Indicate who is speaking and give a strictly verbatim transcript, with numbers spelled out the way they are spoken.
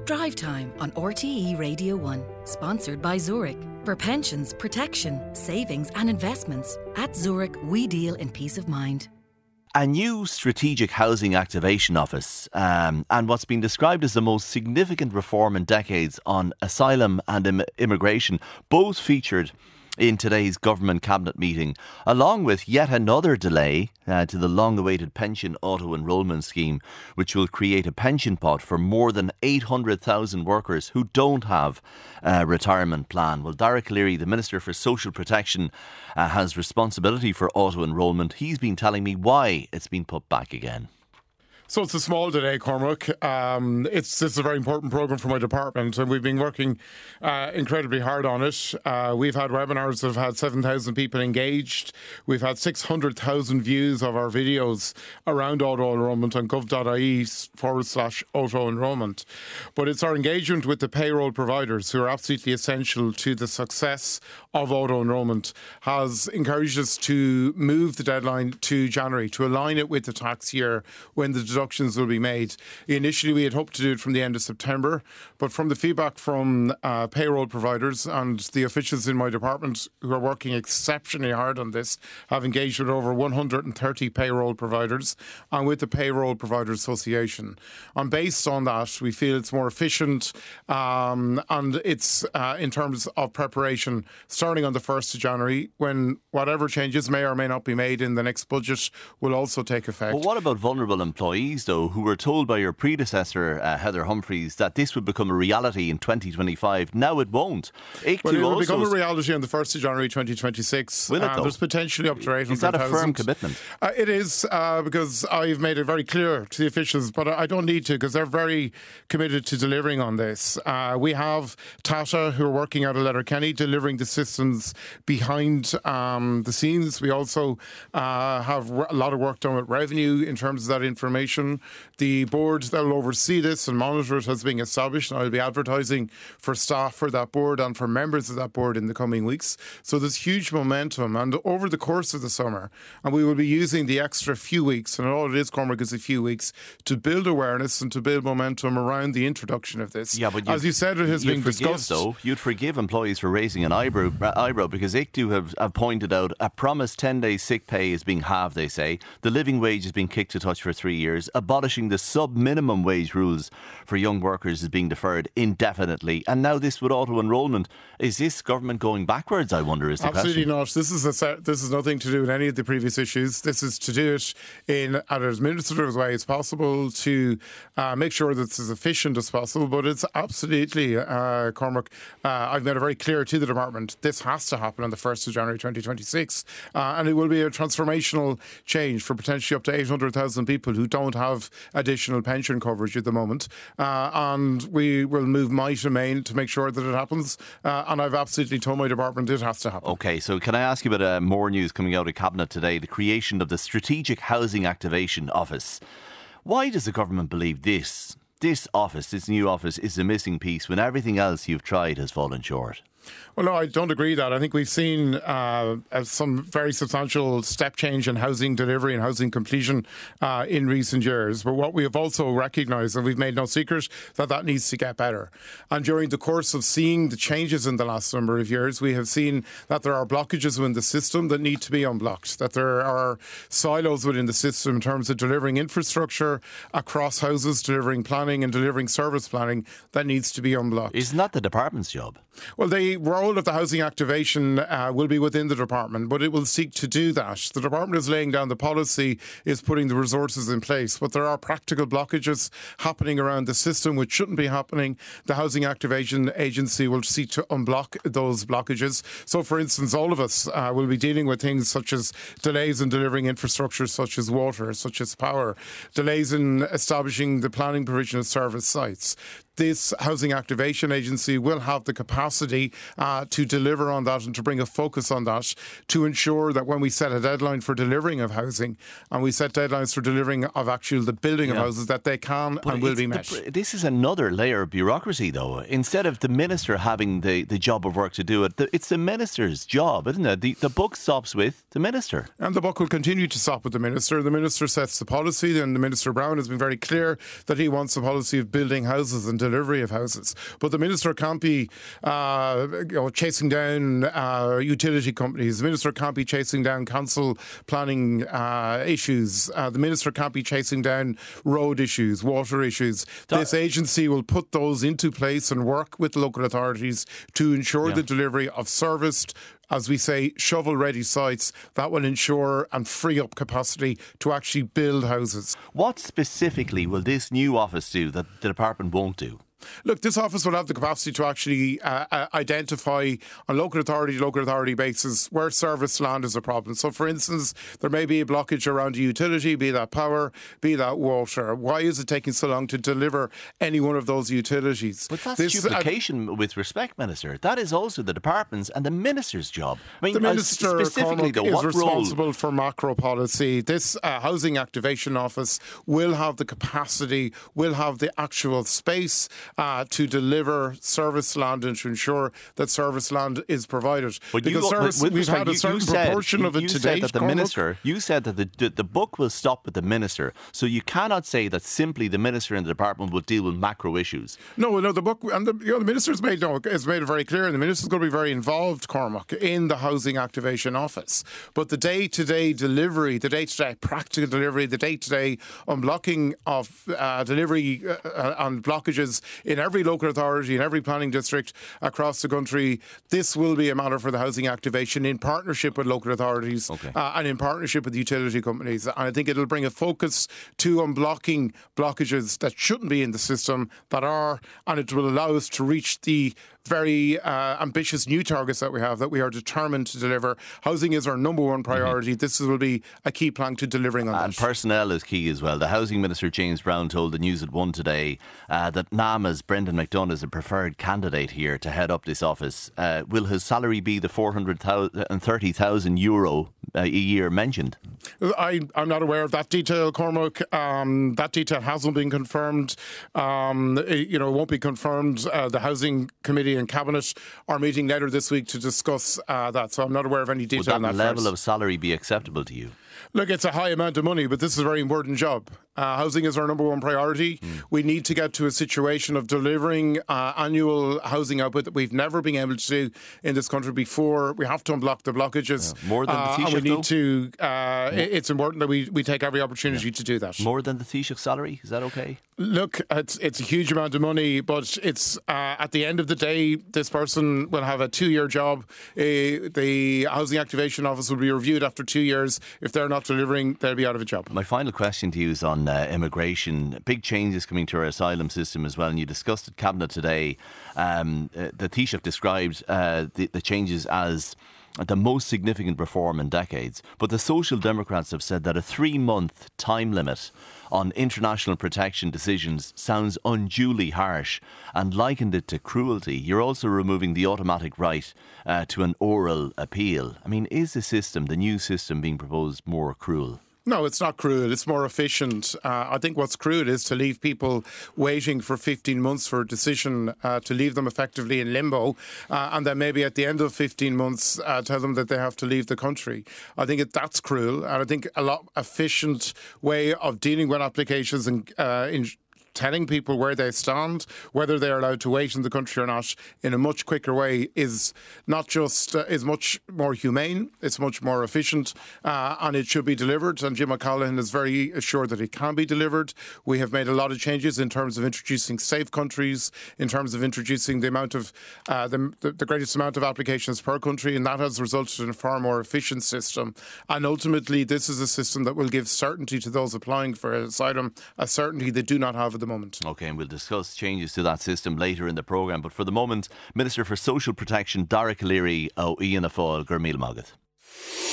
Speaker 1: Drive Time on R T E Radio one, sponsored by Zurich. For pensions, protection, savings and investments, at Zurich we deal in peace of mind.
Speaker 2: A new strategic housing activation office um, and what's been described as the most significant reform in decades on asylum and Im- immigration, both featured in today's government cabinet meeting, along with yet another delay uh, to the long-awaited pension auto-enrolment scheme, which will create a pension pot for more than eight hundred thousand workers who don't have a retirement plan. Well, Darragh Calleary, the Minister for Social Protection, uh, has responsibility for auto-enrolment. He's been telling me why it's been put back again.
Speaker 3: So it's a small delay, Cormac. Um, it's this is a very important programme for my department, and we've been working uh, incredibly hard on it. Uh, we've had webinars that have had seven thousand people engaged. We've had six hundred thousand views of our videos around auto-enrolment on gov.ie forward slash auto-enrolment. But it's our engagement with the payroll providers who are absolutely essential to the success of auto-enrolment has encouraged us to move the deadline to January, to align it with the tax year when the deductions will be made. Initially, we had hoped to do it from the end of September, but from the feedback from uh, payroll providers and the officials in my department who are working exceptionally hard on this, have engaged with over one hundred thirty payroll providers and with the Payroll Providers Association. And based on that, we feel it's more efficient um, and it's uh, in terms of preparation starting on the first of January, when whatever changes may or may not be made in the next budget will also take effect.
Speaker 2: But what about vulnerable employees, though, who were told by your predecessor, uh, Heather Humphreys, that this would become a reality in twenty twenty-five? Now it won't.
Speaker 3: Well, it will become a reality on the first of January twenty twenty-six.
Speaker 2: Will it,
Speaker 3: uh,
Speaker 2: though?
Speaker 3: There's potentially up to eight hundred thousand.
Speaker 2: Is that a firm commitment?
Speaker 3: Uh, it is, uh, because I've made it very clear to the officials, but I don't need to, because they're very committed to delivering on this. Uh, we have Tata, who are working out of Letterkenny, delivering the systems behind um, the scenes. We also uh, have a lot of work done with revenue in terms of that information. The board that will oversee this and monitor it has been established, and I'll be advertising for staff for that board and for members of that board in the coming weeks. So there's huge momentum, and over the course of the summer, and we will be using the extra few weeks, and all it is, Cormac, is a few weeks, to build awareness and to build momentum around the introduction of this.
Speaker 2: Yeah, but
Speaker 3: as you said, it has been
Speaker 2: forgive,
Speaker 3: discussed.
Speaker 2: Though, you'd forgive employees for raising an eyebrow, eyebrow because I C T U have, have pointed out a promised ten days sick pay is being halved, they say. The living wage has been kicked to touch for three years. Abolishing the sub-minimum wage rules for young workers is being deferred indefinitely. And now this with auto-enrolment. Is this government going backwards, I wonder, is the
Speaker 3: Absolutely
Speaker 2: question?
Speaker 3: not. This is a, this is nothing to do with any of the previous issues. This is to do it in an administrative way as possible, to uh, make sure that it's as efficient as possible. But it's absolutely, uh, Cormac, uh, I've made it very clear to the department, this has to happen on the first of January twenty twenty-six. Uh, and it will be a transformational change for potentially up to eight hundred thousand people who don't have additional pension coverage at the moment. Uh, and we will move might and main to make sure that it happens. Uh, and I've absolutely told my department it has to happen.
Speaker 2: OK, so can I ask you about uh, more news coming out of Cabinet today, the creation of the Strategic Housing Activation Office. Why does the government believe this, this office, this new office, is the missing piece when everything else you've tried has fallen short?
Speaker 3: Well, no, I don't agree that. I think we've seen uh, some very substantial step change in housing delivery and housing completion uh, in recent years. But what we have also recognised, and we've made no secret, that that needs to get better. And during the course of seeing the changes in the last number of years, we have seen that there are blockages within the system that need to be unblocked, that there are silos within the system in terms of delivering infrastructure across houses, delivering planning and delivering service planning that needs to be unblocked.
Speaker 2: Isn't that the department's job?
Speaker 3: Well, the role of the housing activation uh, will be within the department, but it will seek to do that. The department is laying down the policy, is putting the resources in place, but there are practical blockages happening around the system which shouldn't be happening. The Housing Activation Agency will seek to unblock those blockages. So, for instance, all of us uh, will be dealing with things such as delays in delivering infrastructure such as water, such as power, delays in establishing the planning provision of service sites. This Housing Activation Agency will have the capacity uh, to deliver on that and to bring a focus on that, to ensure that when we set a deadline for delivering of housing and we set deadlines for delivering of actual the building yeah. of houses, that they can but and will be met.
Speaker 2: The, this is another layer of bureaucracy, though. Instead of the minister having the, the job of work to do it, the, it's the minister's job, isn't it? The, the buck stops with the minister.
Speaker 3: And the buck will continue to stop with the minister. The minister sets the policy, and the Minister Brown has been very clear that he wants a policy of building houses and delivery of houses. But the Minister can't be uh, you know, chasing down uh, utility companies. The Minister can't be chasing down council planning uh, issues. Uh, the Minister can't be chasing down road issues, water issues. So, this agency will put those into place and work with local authorities to ensure yeah. the delivery of serviced, as we say, shovel-ready sites that will ensure and free up capacity to actually build houses.
Speaker 2: What specifically will this new office do that the department won't do?
Speaker 3: Look, this office will have the capacity to actually uh, uh, identify on local authority, local authority basis where service land is a problem. So, for instance, there may be a blockage around a utility, be that power, be that water. Why is it taking so long to deliver any one of those utilities?
Speaker 2: But that's
Speaker 3: this,
Speaker 2: duplication, uh, with respect, Minister. That is also the department's and the Minister's job. I mean,
Speaker 3: the Minister
Speaker 2: specifically, though,
Speaker 3: is
Speaker 2: what
Speaker 3: responsible
Speaker 2: role?
Speaker 3: for macro policy. This uh, Housing Activation Office will have the capacity, will have the actual space Uh, to deliver service land and to ensure that service land is provided.
Speaker 2: But
Speaker 3: because
Speaker 2: you,
Speaker 3: service,
Speaker 2: with, with
Speaker 3: we've had a certain
Speaker 2: said,
Speaker 3: proportion of it
Speaker 2: you
Speaker 3: today.
Speaker 2: Said that the minister, you said that the, the, the buck will stop with the Minister. So you cannot say that simply the Minister and the department will deal with macro issues.
Speaker 3: No, no, the book and the, you know, the Minister's made no, has made it very clear, and the Minister's going to be very involved, Cormac, in the Housing Activation Office. But the day-to-day delivery, the day-to-day practical delivery, the day-to-day unblocking of uh, delivery uh, and blockages in every local authority, in every planning district across the country, this will be a matter for the housing activation in partnership with local authorities
Speaker 2: okay.
Speaker 3: uh, and in partnership with utility companies. And I think it'll bring a focus to unblocking blockages that shouldn't be in the system that are, and it will allow us to reach the very uh, ambitious new targets that we have, that we are determined to deliver. Housing is our number one priority. Mm-hmm. This will be a key plank to delivering on
Speaker 2: and
Speaker 3: that.
Speaker 2: And personnel is key as well. The Housing Minister, James Browne, told the News at One today uh, that NAMA's Brendan McDonagh is a preferred candidate here to head up this office. Uh, will his salary be the four hundred thirty thousand euro a year mentioned?
Speaker 3: I, I'm not aware of that detail, Cormac. Um, that detail hasn't been confirmed. Um, it, you know, it won't be confirmed. Uh, the Housing Committee and Cabinet are meeting later this week to discuss uh, that, so I'm not aware of any detail on that.
Speaker 2: Would that level
Speaker 3: first.
Speaker 2: of salary be acceptable to you?
Speaker 3: Look, it's a high amount of money, but this is a very important job. Uh, housing is our number one priority. Mm. We need to get to a situation of delivering uh, annual housing output that we've never been able to do in this country before. We have to unblock the blockages.
Speaker 2: Yeah. More than the Taoiseach,
Speaker 3: uh, and we need
Speaker 2: though?
Speaker 3: to. Uh, it's important that we, we take every opportunity yeah. to do that.
Speaker 2: More than the Taoiseach salary? Is that okay?
Speaker 3: Look, it's it's a huge amount of money, but it's uh, at the end of the day, this person will have a two-year job. Uh, the Housing Activation Office will be reviewed after two years. If they're not delivering, they'll be out of a job.
Speaker 2: My final question to you is on uh, immigration. Big changes coming to our asylum system as well, and you discussed at Cabinet today. Um, uh, the Taoiseach described uh, the, the changes as the most significant reform in decades. But the Social Democrats have said that a three-month time limit on international protection decisions sounds unduly harsh and likened it to cruelty. You're also removing the automatic right uh, to an oral appeal. I mean, is the system, the new system being proposed, more cruel?
Speaker 3: No, it's not cruel. It's more efficient. Uh, I think what's cruel is to leave people waiting for fifteen months for a decision, uh, to leave them effectively in limbo, uh, and then maybe at the end of fifteen months uh, tell them that they have to leave the country. I think it, that's cruel, and I think a lot efficient way of dealing with applications and uh, in telling people where they stand, whether they're allowed to wait in the country or not, in a much quicker way is not just, uh, is much more humane, it's much more efficient, uh, and it should be delivered. And Jim O'Callaghan is very assured that it can be delivered. We have made a lot of changes in terms of introducing safe countries, in terms of introducing the amount of, uh, the, the greatest amount of applications per country, and that has resulted in a far more efficient system. And ultimately, this is a system that will give certainty to those applying for asylum, a certainty they do not have at the moment.
Speaker 2: OK, and we'll discuss changes to that system later in the programme. But for the moment, Minister for Social Protection, Dara Calleary, ó Ian Fáil, Gur Míle Mágat.